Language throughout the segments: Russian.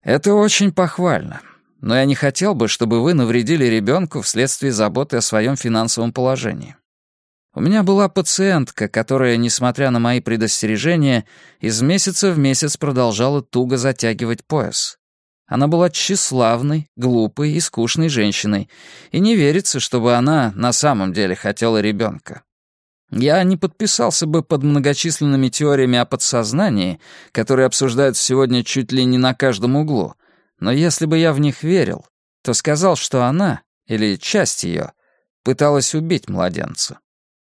Это очень похвально. Но я не хотел бы, чтобы вы навредили ребенку вследствие заботы о своем финансовом положении. У меня была пациентка, которая, несмотря на мои предостережения, из месяца в месяц продолжала туго затягивать пояс. Она была тщеславной, глупой и скучной женщиной, и не верится, чтобы она на самом деле хотела ребенка. Я не подписался бы под многочисленными теориями о подсознании, которые обсуждаются сегодня чуть ли не на каждом углу, но если бы я в них верил, то сказал, что она, или часть ее, пыталась убить младенца.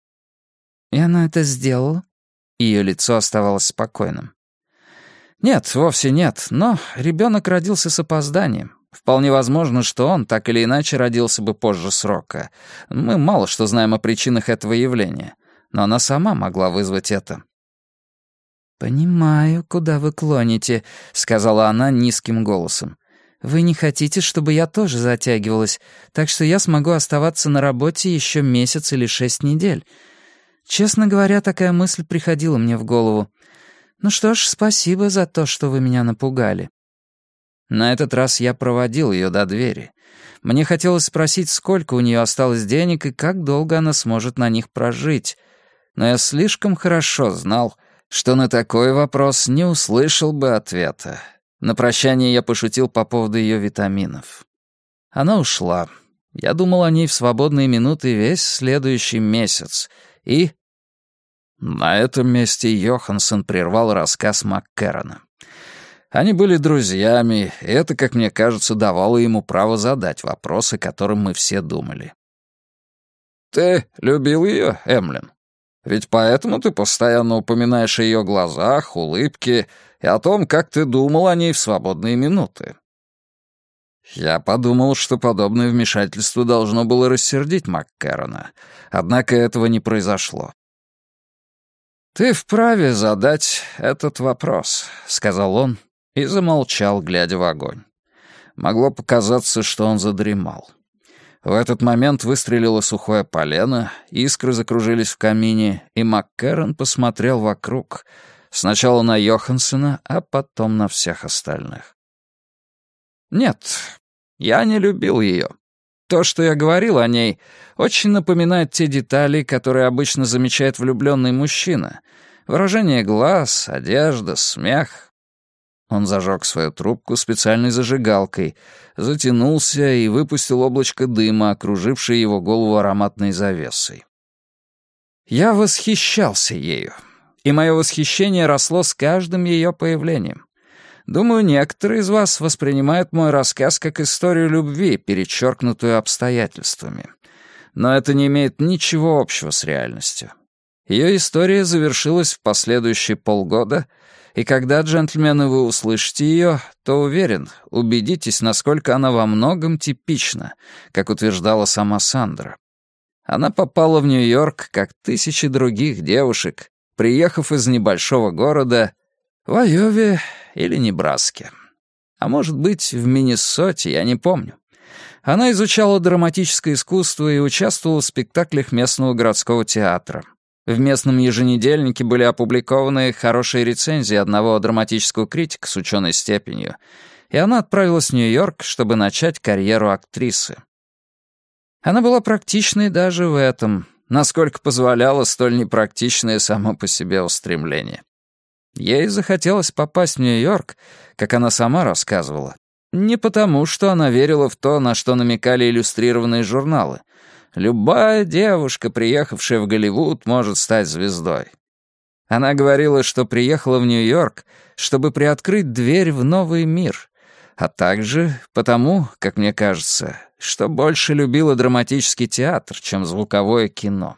И она это сделала? Ее лицо оставалось спокойным. Нет, вовсе нет, но ребенок родился с опозданием. Вполне возможно, что он так или иначе родился бы позже срока. Мы мало что знаем о причинах этого явления, но она сама могла вызвать это. «Понимаю, куда вы клоните», — сказала она низким голосом. «Вы не хотите, чтобы я тоже затягивалась, так что я смогу оставаться на работе еще месяц или 6 недель. Честно говоря, такая мысль приходила мне в голову. Ну что ж, спасибо за то, что вы меня напугали». На этот раз я проводил ее до двери. Мне хотелось спросить, сколько у нее осталось денег и как долго она сможет на них прожить. Но я слишком хорошо знал, что на такой вопрос не услышал бы ответа. На прощание я пошутил по поводу ее витаминов. Она ушла. Я думал о ней в свободные минуты весь следующий месяц. И... На этом месте Йоханссон прервал рассказ МакКеррона. Они были друзьями, и это, как мне кажется, давало ему право задать вопросы, о котором мы все думали. «Ты любил ее, Эмлин? Ведь поэтому ты постоянно упоминаешь о ее глазах, улыбке и о том, как ты думал о ней в свободные минуты». Я подумал, что подобное вмешательство должно было рассердить МакКеррона, однако этого не произошло. «Ты вправе задать этот вопрос», — сказал он и замолчал, глядя в огонь. Могло показаться, что он задремал. В этот момент выстрелило сухое полено, искры закружились в камине, и МакКеррон посмотрел вокруг, сначала на Йоханссона, а потом на всех остальных. «Нет, я не любил ее. То, что я говорил о ней, очень напоминает те детали, которые обычно замечает влюбленный мужчина. Выражение глаз, одежда, смех». Он зажег свою трубку специальной зажигалкой, затянулся и выпустил облачко дыма, окружившее его голову ароматной завесой. Я восхищался ею, и мое восхищение росло с каждым ее появлением. Думаю, некоторые из вас воспринимают мой рассказ как историю любви, перечеркнутую обстоятельствами. Но это не имеет ничего общего с реальностью. Ее история завершилась в последующие полгода, и когда, джентльмены, вы услышите ее, то, уверен, убедитесь, насколько она во многом типична, как утверждала сама Сандра. Она попала в Нью-Йорк, как тысячи других девушек, приехав из небольшого города в Айове или Небраске. А может быть, в Миннесоте, я не помню. Она изучала драматическое искусство и участвовала в спектаклях местного городского театра. В местном еженедельнике были опубликованы хорошие рецензии одного драматического критика с ученой степенью, и она отправилась в Нью-Йорк, чтобы начать карьеру актрисы. Она была практичной даже в этом, насколько позволяло столь непрактичное само по себе устремление. Ей захотелось попасть в Нью-Йорк, как она сама рассказывала, не потому, что она верила в то, на что намекали иллюстрированные журналы. Любая девушка, приехавшая в Голливуд, может стать звездой. Она говорила, что приехала в Нью-Йорк, чтобы приоткрыть дверь в новый мир, а также потому, как мне кажется, что больше любила драматический театр, чем звуковое кино.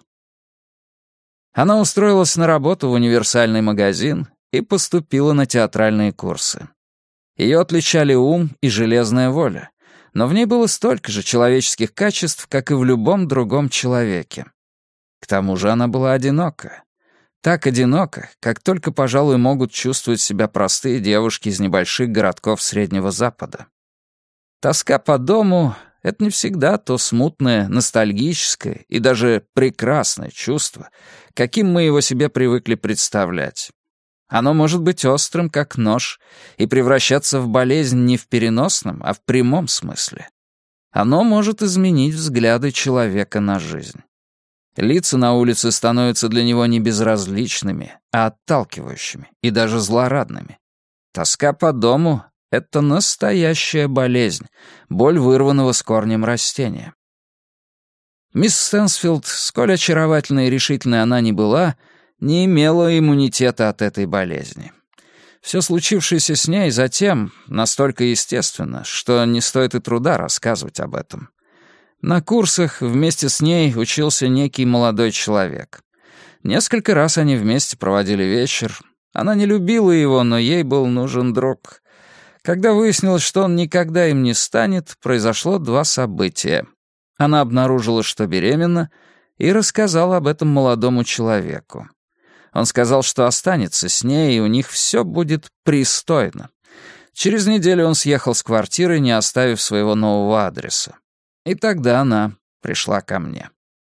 Она устроилась на работу в универсальный магазин и поступила на театральные курсы. Ее отличали ум и железная воля, но в ней было столько же человеческих качеств, как и в любом другом человеке. К тому же она была одинока. Так одинока, как только, пожалуй, могут чувствовать себя простые девушки из небольших городков Среднего Запада. Тоска по дому — это не всегда то смутное, ностальгическое и даже прекрасное чувство, каким мы его себе привыкли представлять. Оно может быть острым, как нож, и превращаться в болезнь не в переносном, а в прямом смысле. Оно может изменить взгляды человека на жизнь. Лица на улице становятся для него не безразличными, а отталкивающими и даже злорадными. Тоска по дому — это настоящая болезнь, боль вырванного с корнем растения. Мисс Стэнсфилд, сколь очаровательной и решительной она ни была, не имела иммунитета от этой болезни. Все случившееся с ней затем настолько естественно, что не стоит и труда рассказывать об этом. На курсах вместе с ней учился некий молодой человек. Несколько раз они вместе проводили вечер. Она не любила его, но ей был нужен друг. Когда выяснилось, что он никогда им не станет, произошло два события. Она обнаружила, что беременна, и рассказала об этом молодому человеку. Он сказал, что останется с ней, и у них все будет пристойно. Через неделю он съехал с квартиры, не оставив своего нового адреса. И тогда она пришла ко мне.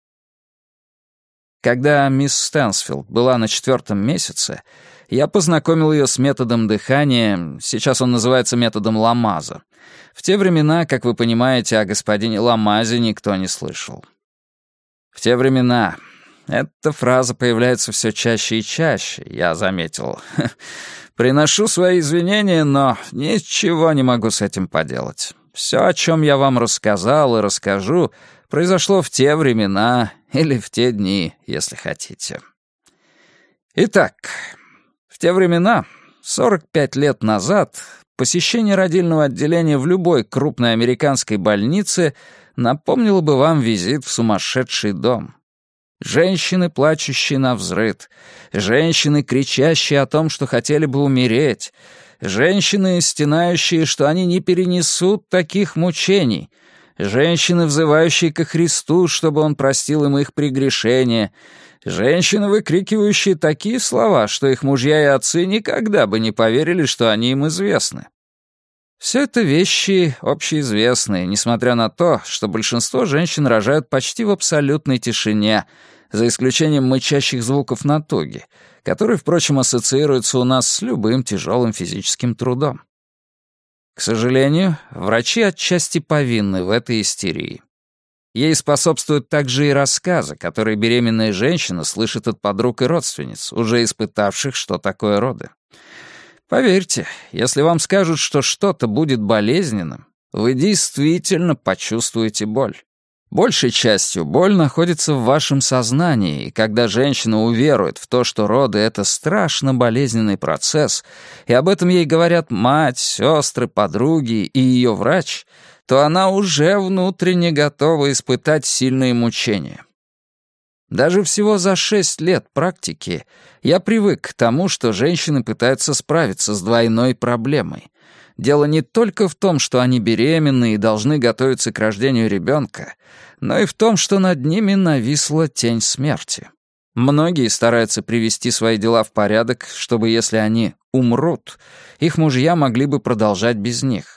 Когда мисс Стэнсфилд была на 4-м месяце, я познакомил ее с методом дыхания, сейчас он называется методом Ламаза. В те времена, как вы понимаете, о господине Ламазе никто не слышал. В те времена... Эта фраза появляется все чаще и чаще, я заметил. Приношу свои извинения, но ничего не могу с этим поделать. Все, о чем я вам рассказал и расскажу, произошло в те времена или в те дни, если хотите. Итак, в те времена, 45 лет назад, посещение родильного отделения в любой крупной американской больнице напомнило бы вам визит в сумасшедший дом. Женщины, плачущие навзрыд, женщины, кричащие о том, что хотели бы умереть, женщины, стенающие, что они не перенесут таких мучений, женщины, взывающие ко Христу, чтобы Он простил им их прегрешения, женщины, выкрикивающие такие слова, что их мужья и отцы никогда бы не поверили, что они им известны. Все это вещи общеизвестные, несмотря на то, что большинство женщин рожают почти в абсолютной тишине, за исключением мычащих звуков натуги, которые, впрочем, ассоциируются у нас с любым тяжелым физическим трудом. К сожалению, врачи отчасти повинны в этой истерии. Ей способствуют также и рассказы, которые беременная женщина слышит от подруг и родственниц, уже испытавших, что такое роды. Поверьте, если вам скажут, что что-то будет болезненным, вы действительно почувствуете боль. Большей частью боль находится в вашем сознании, и когда женщина уверует в то, что роды — это страшно болезненный процесс, и об этом ей говорят мать, сестры, подруги и ее врач, то она уже внутренне готова испытать сильные мучения. Даже всего за 6 лет практики я привык к тому, что женщины пытаются справиться с двойной проблемой. Дело не только в том, что они беременны и должны готовиться к рождению ребенка, но и в том, что над ними нависла тень смерти. Многие стараются привести свои дела в порядок, чтобы, если они умрут, их мужья могли бы продолжать без них.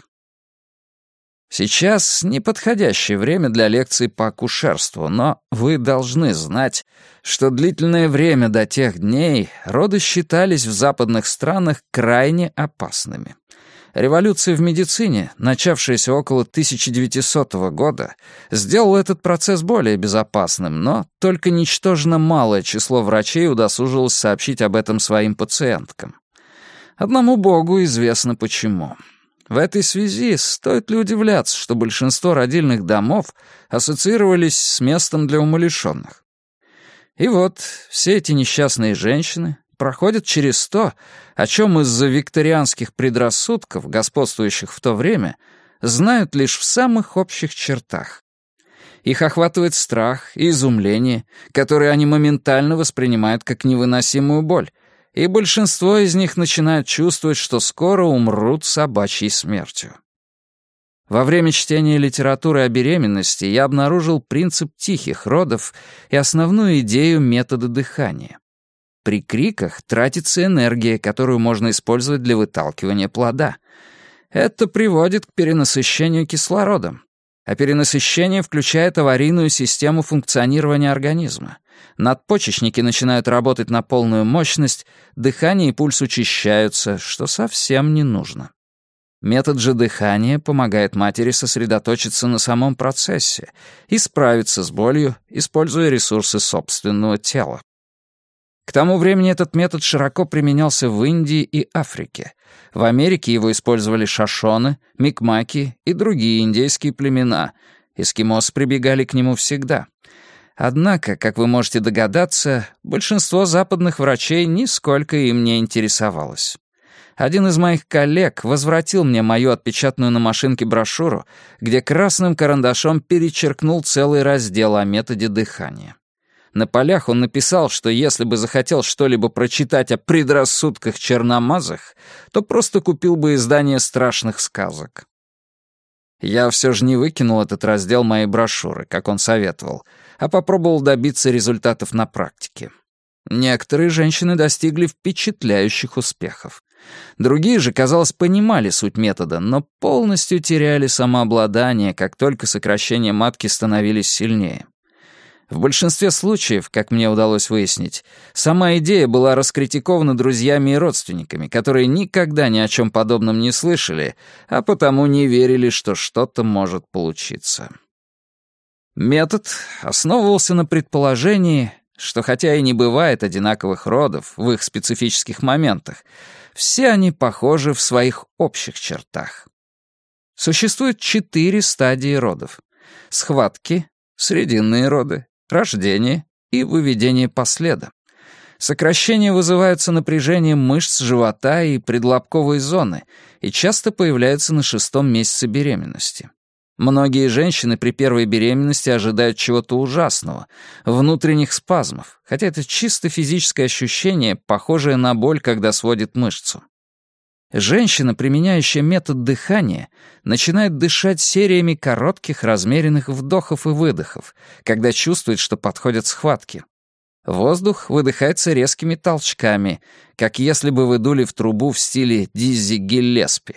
Сейчас неподходящее время для лекций по акушерству, но вы должны знать, что длительное время до тех дней роды считались в западных странах крайне опасными. Революция в медицине, начавшаяся около 1900 года, сделала этот процесс более безопасным, но только ничтожно малое число врачей удосужилось сообщить об этом своим пациенткам. Одному Богу известно почему. В этой связи стоит ли удивляться, что большинство родильных домов ассоциировались с местом для умалишенных. И вот все эти несчастные женщины проходят через то, о чем из-за викторианских предрассудков, господствующих в то время, знают лишь в самых общих чертах. Их охватывает страх и изумление, которые они моментально воспринимают как невыносимую боль, и большинство из них начинают чувствовать, что скоро умрут собачьей смертью. Во время чтения литературы о беременности я обнаружил принцип тихих родов и основную идею метода дыхания. При криках тратится энергия, которую можно использовать для выталкивания плода. Это приводит к перенасыщению кислородом. А перенасыщение включает аварийную систему функционирования организма. Надпочечники начинают работать на полную мощность, дыхание и пульс учащаются, что совсем не нужно. Метод же дыхания помогает матери сосредоточиться на самом процессе и справиться с болью, используя ресурсы собственного тела. К тому времени этот метод широко применялся в Индии и Африке. В Америке его использовали шошоны, микмаки и другие индейские племена. Эскимосы прибегали к нему всегда. Однако, как вы можете догадаться, большинство западных врачей нисколько им не интересовалось. Один из моих коллег возвратил мне мою отпечатанную на машинке брошюру, где красным карандашом перечеркнул целый раздел о методе дыхания. На полях он написал, что если бы захотел что-либо прочитать о предрассудках черномазых, то просто купил бы издание страшных сказок. Я все же не выкинул этот раздел моей брошюры, как он советовал, а попробовал добиться результатов на практике. Некоторые женщины достигли впечатляющих успехов. Другие же, казалось, понимали суть метода, но полностью теряли самообладание, как только сокращения матки становились сильнее. В большинстве случаев, как мне удалось выяснить, сама идея была раскритикована друзьями и родственниками, которые никогда ни о чем подобном не слышали, а потому не верили, что что-то может получиться. Метод основывался на предположении, что хотя и не бывает одинаковых родов в их специфических моментах, все они похожи в своих общих чертах. Существует 4 стадии родов: схватки, срединные роды, рождение и выведение последа. Сокращения вызываются напряжением мышц живота и предлобковой зоны и часто появляются на 6-м месяце беременности. Многие женщины при первой беременности ожидают чего-то ужасного, внутренних спазмов, хотя это чисто физическое ощущение, похожее на боль, когда сводит мышцу. Женщина, применяющая метод дыхания, начинает дышать сериями коротких размеренных вдохов и выдохов, когда чувствует, что подходят схватки. Воздух выдыхается резкими толчками, как если бы вы дули в трубу в стиле Диззи Гиллеспи.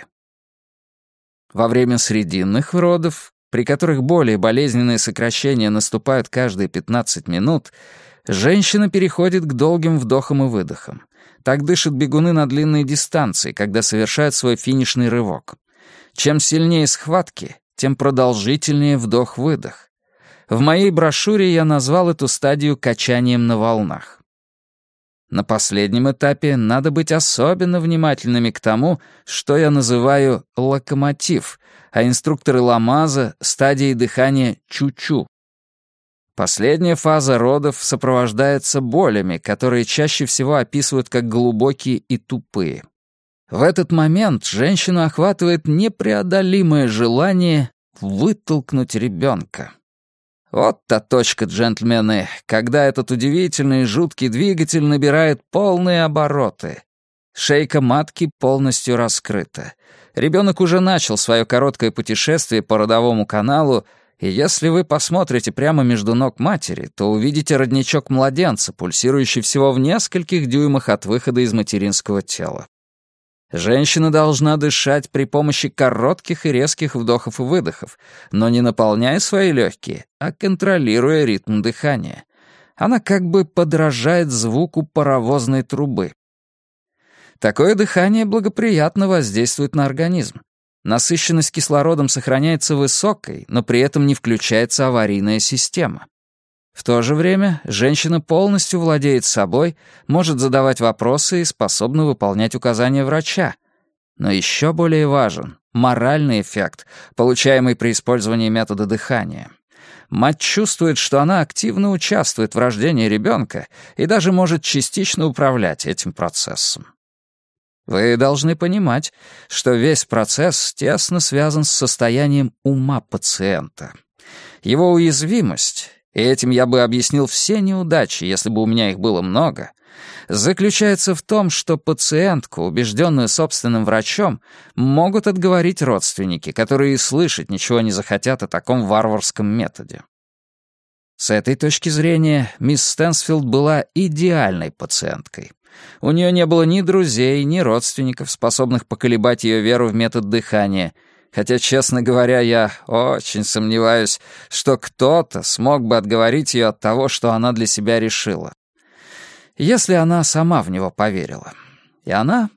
Во время срединных родов, при которых более болезненные сокращения наступают каждые 15 минут, женщина переходит к долгим вдохам и выдохам. Так дышат бегуны на длинные дистанции, когда совершают свой финишный рывок. Чем сильнее схватки, тем продолжительнее вдох-выдох. В моей брошюре я назвал эту стадию качанием на волнах. На последнем этапе надо быть особенно внимательными к тому, что я называю локомотив, а инструкторы Ламаза — стадией дыхания чу-чу. Последняя фаза родов сопровождается болями, которые чаще всего описывают как глубокие и тупые. В этот момент женщину охватывает непреодолимое желание вытолкнуть ребенка. Вот та точка, джентльмены, когда этот удивительный и жуткий двигатель набирает полные обороты. Шейка матки полностью раскрыта. Ребенок уже начал свое короткое путешествие по родовому каналу, и если вы посмотрите прямо между ног матери, то увидите родничок младенца, пульсирующий всего в нескольких дюймах от выхода из материнского тела. Женщина должна дышать при помощи коротких и резких вдохов и выдохов, но не наполняя свои легкие, а контролируя ритм дыхания. Она как бы подражает звуку паровозной трубы. Такое дыхание благоприятно воздействует на организм. Насыщенность кислородом сохраняется высокой, но при этом не включается аварийная система. В то же время женщина полностью владеет собой, может задавать вопросы и способна выполнять указания врача. Но еще более важен моральный эффект, получаемый при использовании метода дыхания. Мать чувствует, что она активно участвует в рождении ребенка и даже может частично управлять этим процессом. Вы должны понимать, что весь процесс тесно связан с состоянием ума пациента. Его уязвимость, и этим я бы объяснил все неудачи, если бы у меня их было много, заключается в том, что пациентку, убежденную собственным врачом, могут отговорить родственники, которые и слышать ничего не захотят о таком варварском методе. С этой точки зрения мисс Стэнсфилд была идеальной пациенткой. У нее не было ни друзей, ни родственников, способных поколебать ее веру в метод дыхания, Хотя, честно говоря, я очень сомневаюсь, что кто-то смог бы отговорить ее от того, что она для себя решила. Если она сама в него поверила. И она